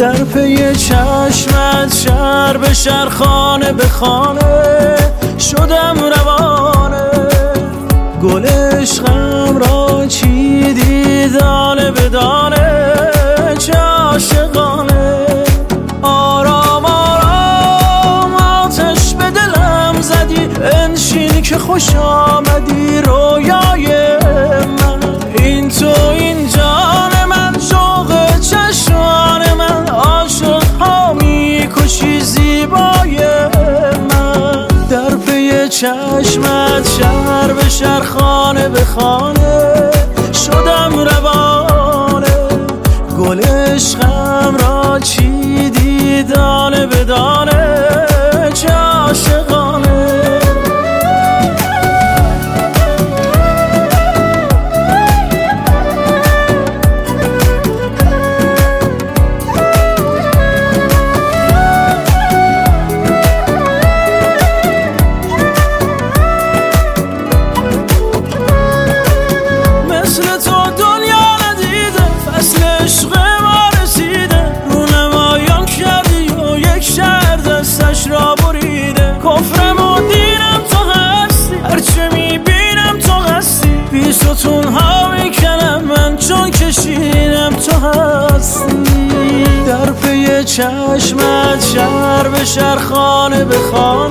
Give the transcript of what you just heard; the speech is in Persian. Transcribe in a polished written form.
در پی چشمت شهر به شهر خانه به خانه شدم روانه، گل عشقم را چیدی دانه به دانه، چه عاشقانه. آرام آرام آتش به دلم زدی، انشین که خوش آمدی رویای من. این تو این جان من، شوق چشمان من، عاشق ها میکشی زیبای من. در پی چشمت شهر به شهر خانه به خانه شدم روانه، گل عشقم را چیدی دانه به دانه، چه عاشقانه. ستون ها میکنم من چون کشیدم تو هستی. در پی چشمت شهر به شهر خانه به خانه